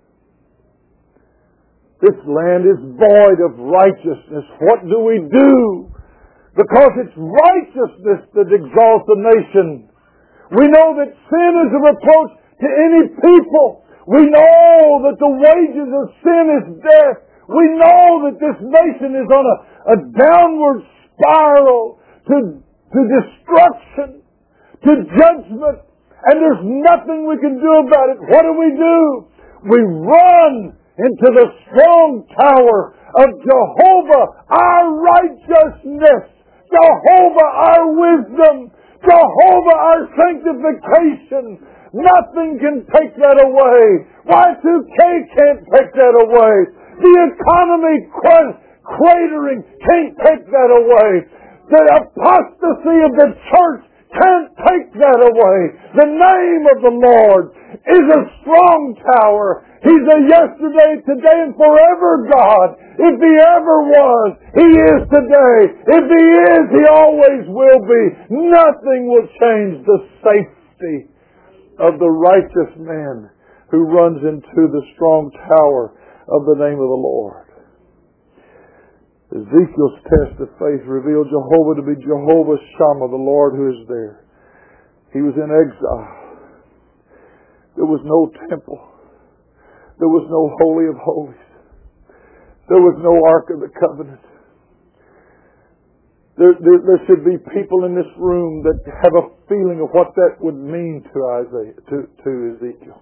This land is void of righteousness. What do we do? Because it's righteousness that exalts a nation. We know that sin is a reproach to any people. We know that the wages of sin is death. We know that this nation is on a, a downward spiral to, to destruction, to judgment, and there's nothing we can do about it. What do we do? We run into the strong tower of Jehovah, our righteousness, Jehovah, our wisdom, Jehovah, our sanctification. Nothing can take that away. Y two K can't take that away. The economy cratering can't take that away. The apostasy of the church can't take that away. The name of the Lord is a strong tower. He's a yesterday, today, and forever God. If He ever was, He is today. If He is, He always will be. Nothing will change the safety of the righteous man who runs into the strong tower of the name of the Lord. Ezekiel's test of faith revealed Jehovah to be Jehovah Shammah, the Lord who is there. He was in exile. There was no temple. There was no Holy of Holies. There was no Ark of the Covenant. There, there, there should be people in this room that have a feeling of what that would mean to Isaiah, to, to Ezekiel.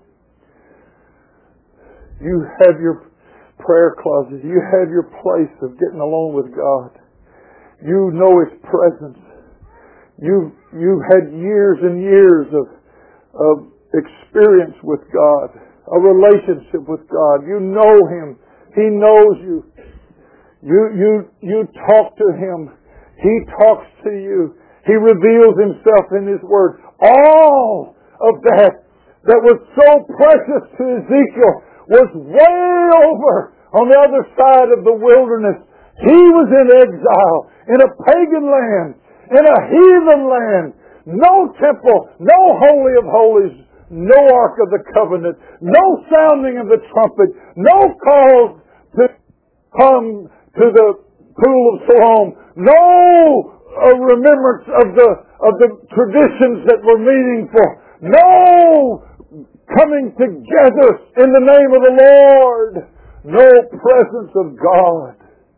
You have your prayer closet. You have your place of getting along with God. You know His presence. You've, you've had years and years of, of experience with God, a relationship with God. You know Him. He knows you. You, you, you talk to Him. He talks to you. He reveals Himself in His Word. All of that that was so precious to Ezekiel was way over on the other side of the wilderness. He was in exile, in a pagan land, in a heathen land. No temple, no Holy of Holies, no Ark of the Covenant, no sounding of the trumpet, no call to come to the pool of Siloam, no uh, remembrance of the of the traditions that were meaningful, no coming together in the name of the Lord, no presence of God.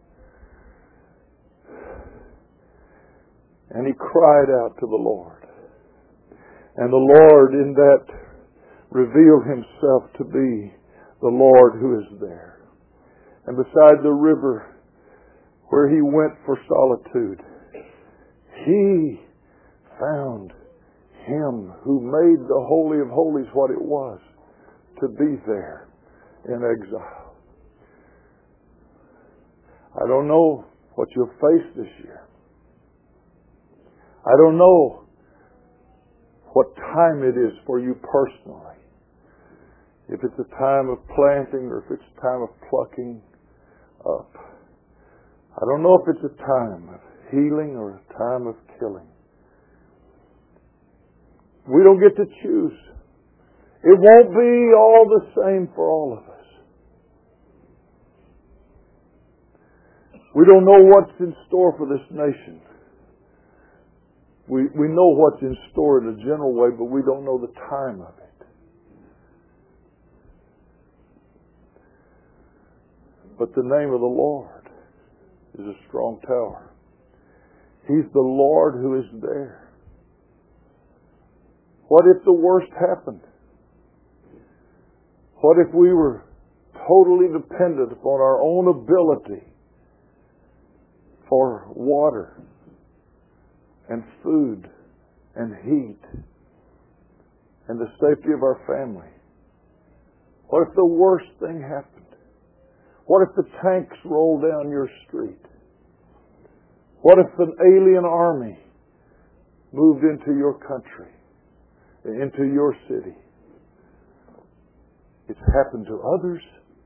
And he cried out to the Lord. And the Lord in that revealed Himself to be the Lord who is there. And beside the river where he went for solitude, he found Him who made the Holy of Holies what it was to be there in exile. I don't know what you'll face this year. I don't know what time it is for you personally. If it's a time of planting or if it's a time of plucking up. I don't know if it's a time of healing or a time of killing. We don't get to choose. It won't be all the same for all of us. We don't know what's in store for this nation. We, we know what's in store in a general way, but we don't know the time of it. But the name of the Lord is a strong tower. He's the Lord who is there. What if the worst happened? What if we were totally dependent upon our own ability for water and food and heat and the safety of our family? What if the worst thing happened? What if the tanks rolled down your street? What if an alien army moved into your country, into your city? It's happened to others.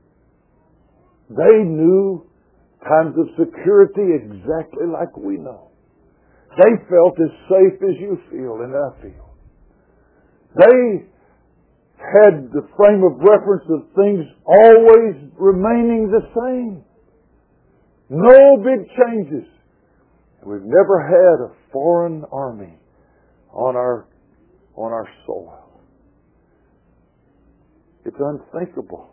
They knew times of security exactly like we know. They felt as safe as you feel and I feel. They had the frame of reference of things always remaining the same. No big changes. We've never had a foreign army on our on our soil. It's unthinkable.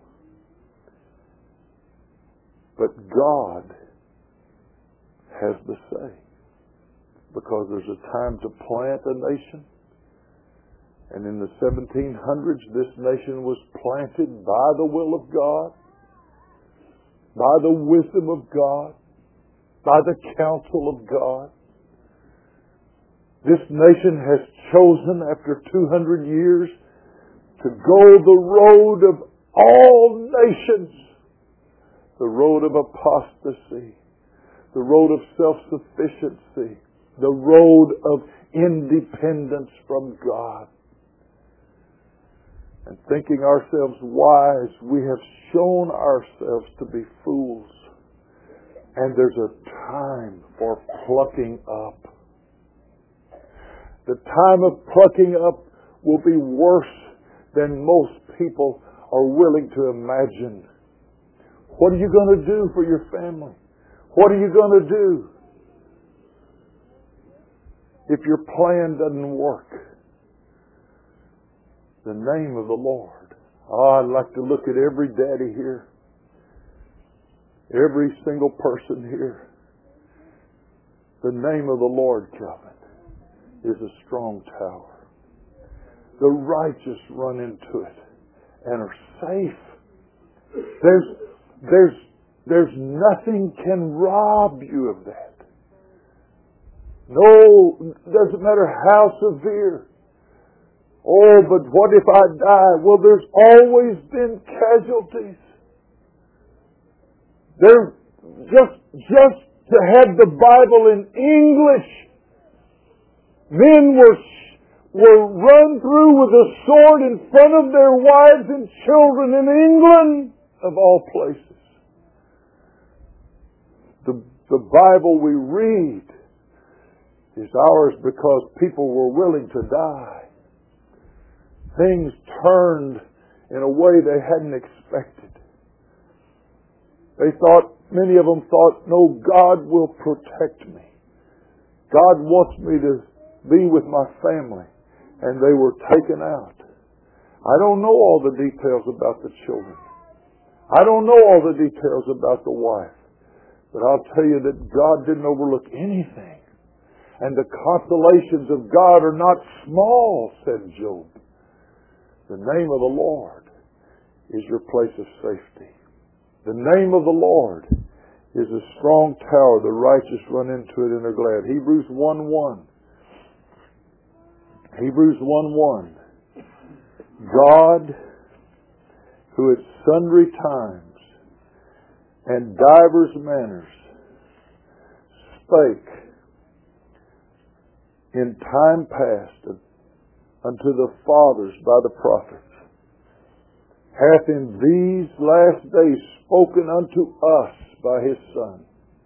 But God has the say. Because there's a time to plant a nation. And in the seventeen hundreds, this nation was planted by the will of God, by the wisdom of God, by the counsel of God. This nation has chosen, after two hundred years, to go the road of all nations, the road of apostasy, the road of self-sufficiency, the road of independence from God. And thinking ourselves wise, we have shown ourselves to be fools. And there's a time for plucking up. The time of plucking up will be worse than most people are willing to imagine. What are you going to do for your family? What are you going to do if your plan doesn't work? The name of the Lord. Oh, I'd like to look at every daddy here. Every single person here. The name of the Lord, Calvin, is a strong tower. The righteous run into it and are safe. There's, there's, there's nothing can rob you of that. No, doesn't matter how severe. Oh, but what if I die? Well, there's always been casualties. There, just, just to have the Bible in English, men were, were run through with a sword in front of their wives and children in England, of all places. The, the Bible we read is ours because people were willing to die. Things turned in a way they hadn't expected. They thought, many of them thought, no, God will protect me. God wants me to be with my family. And they were taken out. I don't know all the details about the children. I don't know all the details about the wife. But I'll tell you that God didn't overlook anything. And the consolations of God are not small, said Job. The name of the Lord is your place of safety. The name of the Lord is a strong tower. The righteous run into it and are glad. Hebrews one one. Hebrews one one. God, who at sundry times and divers manners spake in time past unto the fathers by the prophets, hath in these last days spoken unto us by His Son,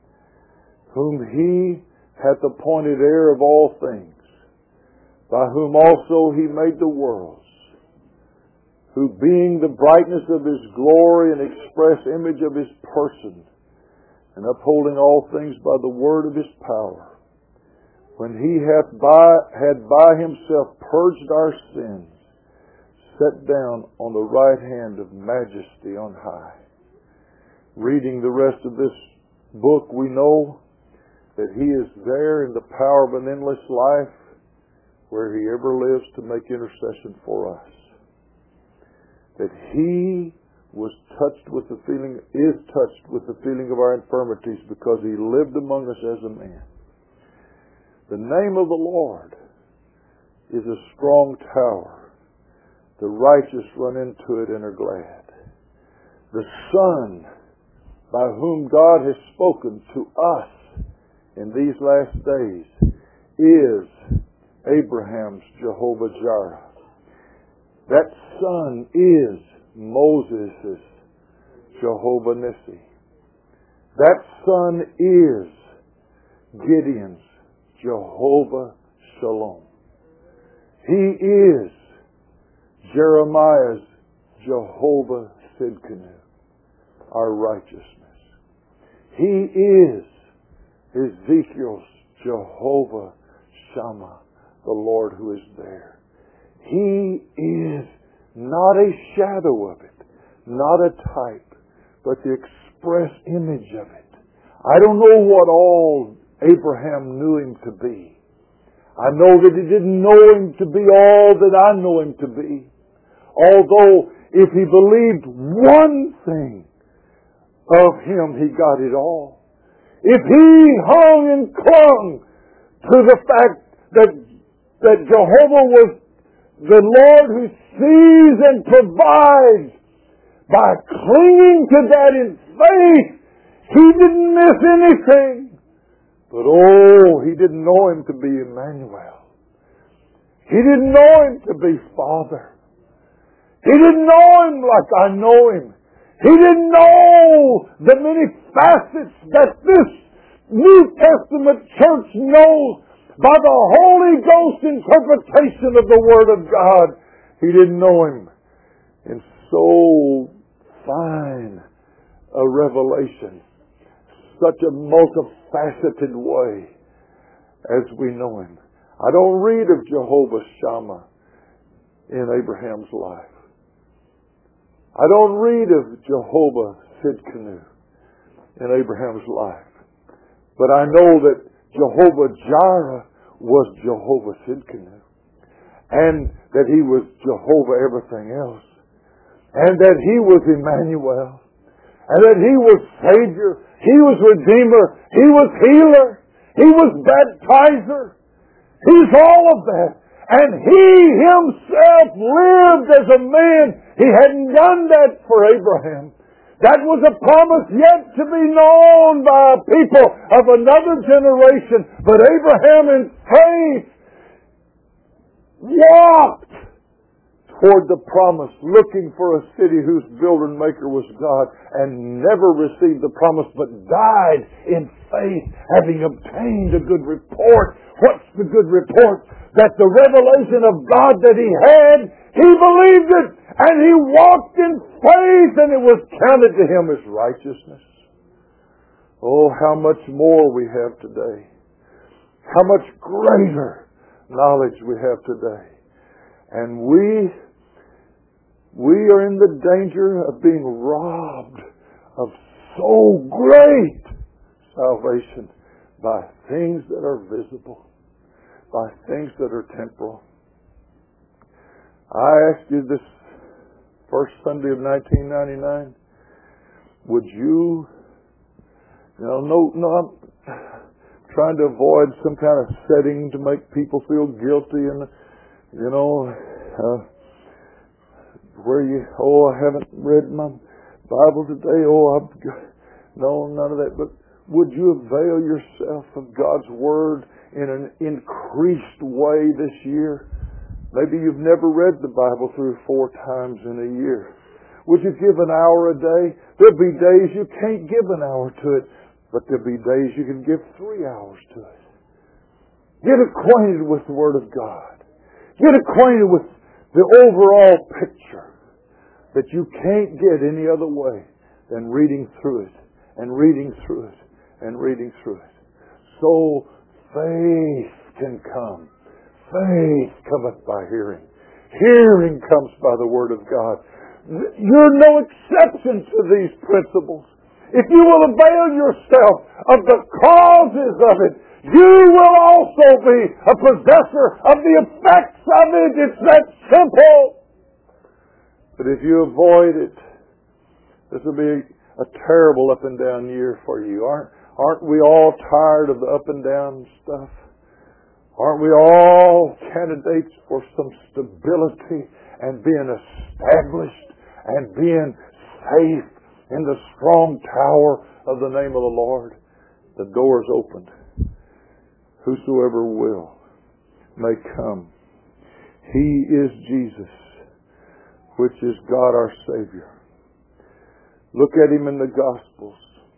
whom He hath appointed heir of all things, by whom also He made the worlds, who being the brightness of His glory and express image of His person, and upholding all things by the word of His power, when He hath by, had by Himself purged our sins, sat down on the right hand of majesty on high. Reading the rest of this book, we know that He is there in the power of an endless life, where He ever lives to make intercession for us. That He was touched with the feeling, is touched with the feeling of our infirmities, because He lived among us as a man. The name of the Lord is a strong tower. The righteous run into it and are glad. The Son, by whom God has spoken to us in these last days, is Abraham's Jehovah-Jireh. That Son is Moses' Jehovah-Nissi. That Son is Gideon's Jehovah-Shalom. He is Jeremiah's Jehovah-Sidkenu, our righteousness. He is Ezekiel's Jehovah-Shammah, the Lord who is there. He is not a shadow of it, not a type, but the express image of it. I don't know what all Abraham knew Him to be. I know that he didn't know Him to be all that I know Him to be. Although, if he believed one thing of Him, he got it all. If he hung and clung to the fact that, that Jehovah was the Lord who sees and provides, by clinging to that in faith, he didn't miss anything. But oh, he didn't know Him to be Emmanuel. He didn't know Him to be Father. He didn't know Him like I know Him. He didn't know the many facets that this New Testament church knows by the Holy Ghost interpretation of the Word of God. He didn't know Him in so fine a revelation, such a multifaceted way as we know Him. I don't read of Jehovah Shammah in Abraham's life. I don't read of Jehovah Sidkenu in Abraham's life. But I know that Jehovah Jireh was Jehovah Sidkenu, and that He was Jehovah everything else, and that He was Emmanuel, and that He was Savior, He was Redeemer, He was Healer, He was baptizer. He's all of that. And He Himself lived as a man. He hadn't done that for Abraham. That was a promise yet to be known by people of another generation. But Abraham in faith walked toward the promise, looking for a city whose builder and maker was God, and never received the promise, but died in faith, having obtained a good report. What's the good report? That the revelation of God that he had, he believed it, and he walked in faith, and it was counted to him as righteousness. Oh, how much more we have today. How much greater knowledge we have today. And we, we are in the danger of being robbed of so great salvation by things that are visible, by things that are temporal. I asked you this first Sunday of nineteen ninety-nine, would you, you know, no, no, I'm trying to avoid some kind of setting to make people feel guilty and, you know, uh, where you, oh, I haven't read my Bible today, oh, I've, no, none of that, but would you avail yourself of God's Word in an increased way this year? Maybe you've never read the Bible through four times in a year. Would you give an hour a day? There'll be days you can't give an hour to it, but there'll be days you can give three hours to it. Get acquainted with the Word of God. Get acquainted with the overall picture that you can't get any other way than reading through it and reading through it and reading through it. So faith can come. Faith cometh by hearing. Hearing comes by the Word of God. You're no exception to these principles. If you will avail yourself of the causes of it, you will also be a possessor of the effects of it. It's that simple. But if you avoid it, this will be a terrible up and down year for you. Aren't, aren't we all tired of the up and down stuff? Aren't we all candidates for some stability and being established and being safe in the strong tower of the name of the Lord? The door is opened. Whosoever will may come. He is Jesus, which is God our Savior. Look at Him in the Gospels.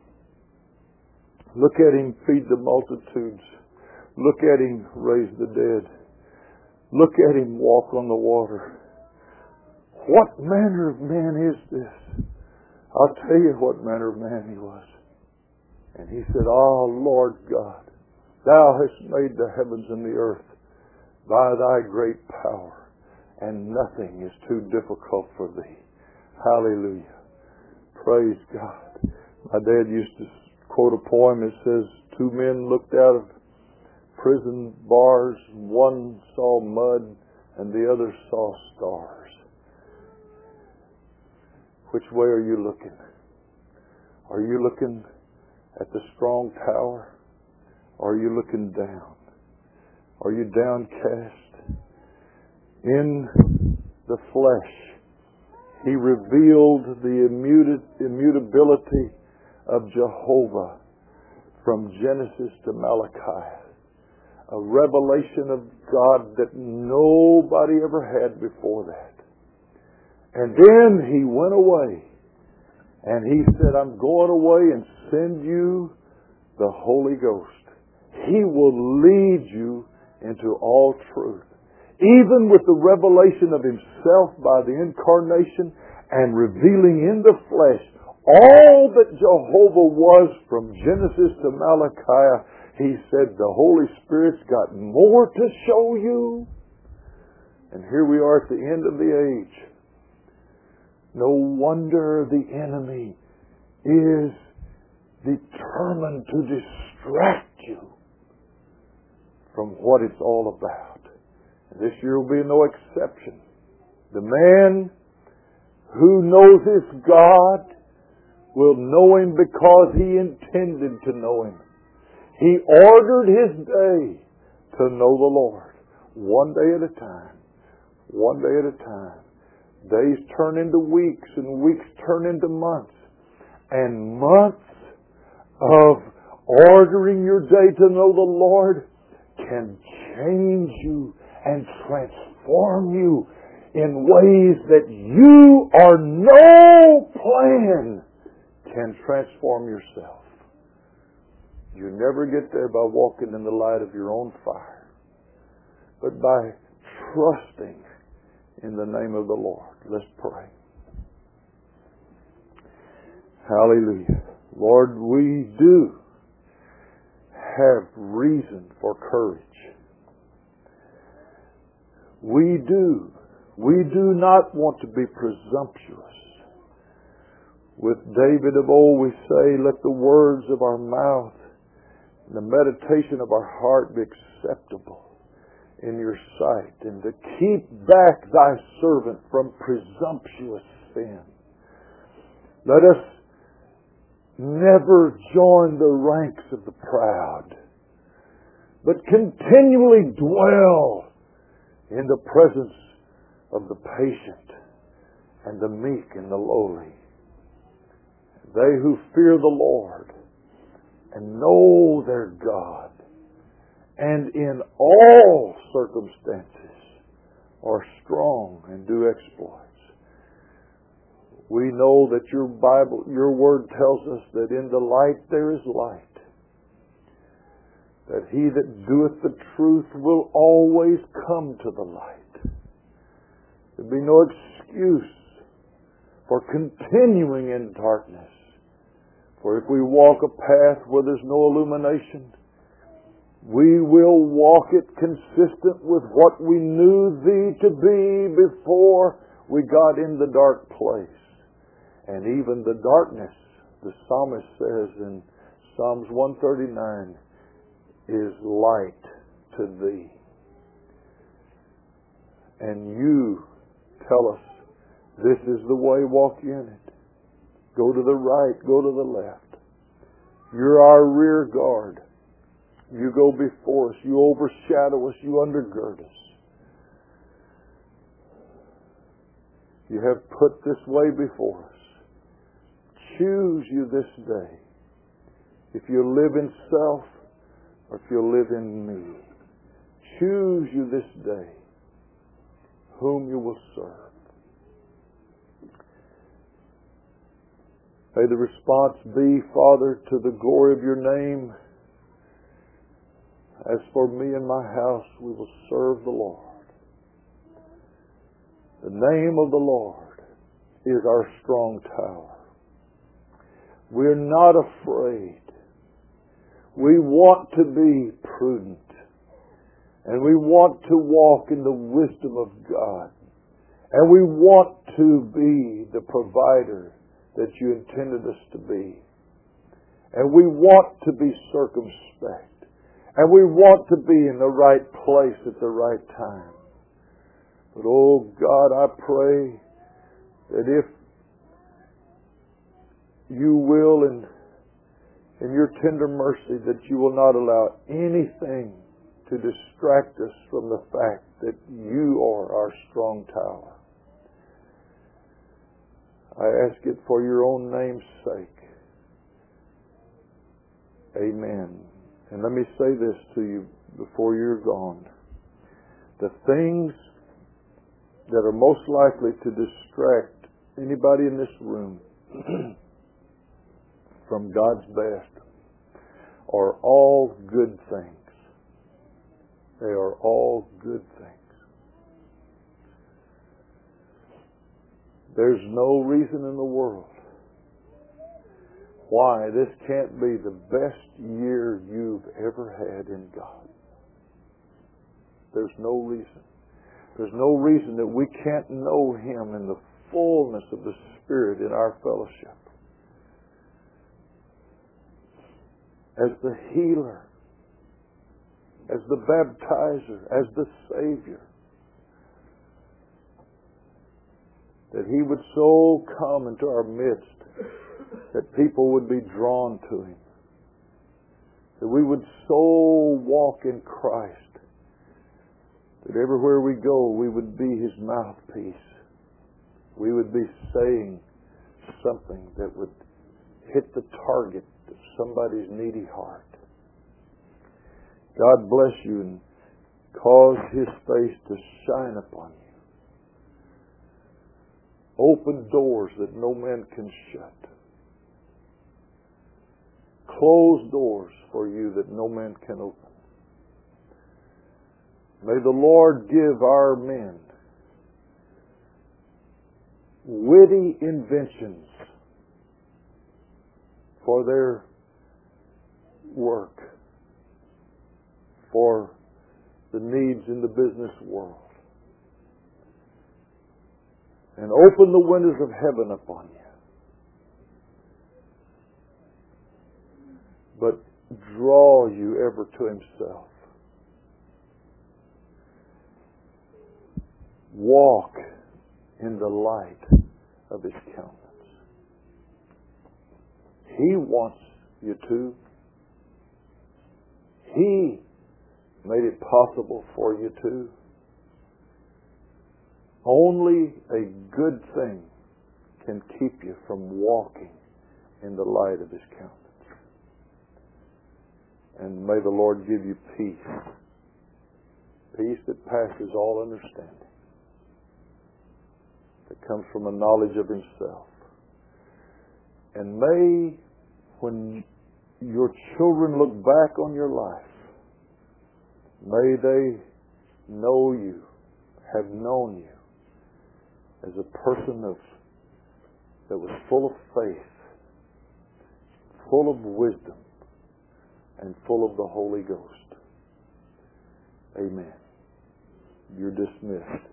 Look at Him feed the multitudes. Look at Him raise the dead. Look at Him walk on the water. What manner of man is this? I'll tell you what manner of man He was. And He said, "Ah, Lord God, Thou hast made the heavens and the earth by Thy great power, and nothing is too difficult for Thee." Hallelujah. Praise God. My dad used to quote a poem that says, two men looked out of prison bars, one saw mud and the other saw stars. Which way are you looking? Are you looking at the strong tower? Or are you looking down? Are you downcast? In the flesh, He revealed the immutability of Jehovah from Genesis to Malachi. A revelation of God that nobody ever had before that. And then He went away. And He said, "I'm going away and send you the Holy Ghost. He will lead you into all truth." Even with the revelation of Himself by the incarnation and revealing in the flesh all that Jehovah was from Genesis to Malachi, He said, the Holy Spirit's got more to show you. And here we are at the end of the age. No wonder the enemy is determined to distract you from what it's all about. And this year will be no exception. The man who knows his God will know Him because he intended to know Him. He ordered his day to know the Lord. One day at a time. One day at a time. Days turn into weeks, and weeks turn into months. And months of ordering your day to know the Lord can change you and transform you in ways that you or no plan can transform yourself. You never get there by walking in the light of your own fire, but by trusting in the name of the Lord. Let's pray. Hallelujah. Lord, we do have reason for courage. We do. We do not want to be presumptuous. With David of old we say, let the words of our mouth and the meditation of our heart be acceptable in your sight, and to keep back thy servant from presumptuous sin. Let us never join the ranks of the proud, but continually dwell in the presence of the patient and the meek and the lowly. They who fear the Lord and know their God, and in all circumstances are strong and do exploits. We know that your Bible, your Word tells us that in the light there is light. That he that doeth the truth will always come to the light. There be no excuse for continuing in darkness. For if we walk a path where there's no illumination, we will walk it consistent with what we knew thee to be before we got in the dark place. And even the darkness, the psalmist says in Psalms one thirty-nine, is light to thee. And you tell us, this is the way, walk in it. Go to the right, go to the left. You're our rear guard. You go before us. You overshadow us. You undergird us. You have put this way before us. Choose you this day. If you live in self or if you live in me. Choose you this day whom you will serve. May the response be, Father, to the glory of your name, as for me and my house, we will serve the Lord. The name of the Lord is our strong tower. We're not afraid. We want to be prudent. And we want to walk in the wisdom of God. And we want to be the provider that you intended us to be. And we want to be circumspect. And we want to be in the right place at the right time. But oh God, I pray that if you will, in, in your tender mercy, that you will not allow anything to distract us from the fact that you are our strong tower. I ask it for your own name's sake. Amen. And let me say this to you before you're gone. The things that are most likely to distract anybody in this room from God's best are all good things. They are all good things. There's no reason in the world why this can't be the best year you've ever had in God. There's no reason. There's no reason that we can't know Him in the fullness of the Spirit in our fellowship. As the healer, as the baptizer, as the Savior. That He would so come into our midst that people would be drawn to Him. that we would so walk in Christ that everywhere we go we would be His mouthpiece. We would be saying something that would hit the target of somebody's needy heart. God bless you and cause His face to shine upon you. Open doors that no man can shut. Close doors for you that no man can open. May the Lord give our men witty inventions for their work, for the needs in the business world. And open the windows of heaven upon you. But draw you ever to Himself. Walk in the light of His countenance. He wants you to. He made it possible for you to. Only a good thing can keep you from walking in the light of His countenance. And may the Lord give you peace. Peace that passes all understanding. That comes from a knowledge of Himself. And may, when your children look back on your life, may they know you, have known you, as a person of that was full of faith, full of wisdom, and full of the Holy Ghost. Amen. You're dismissed.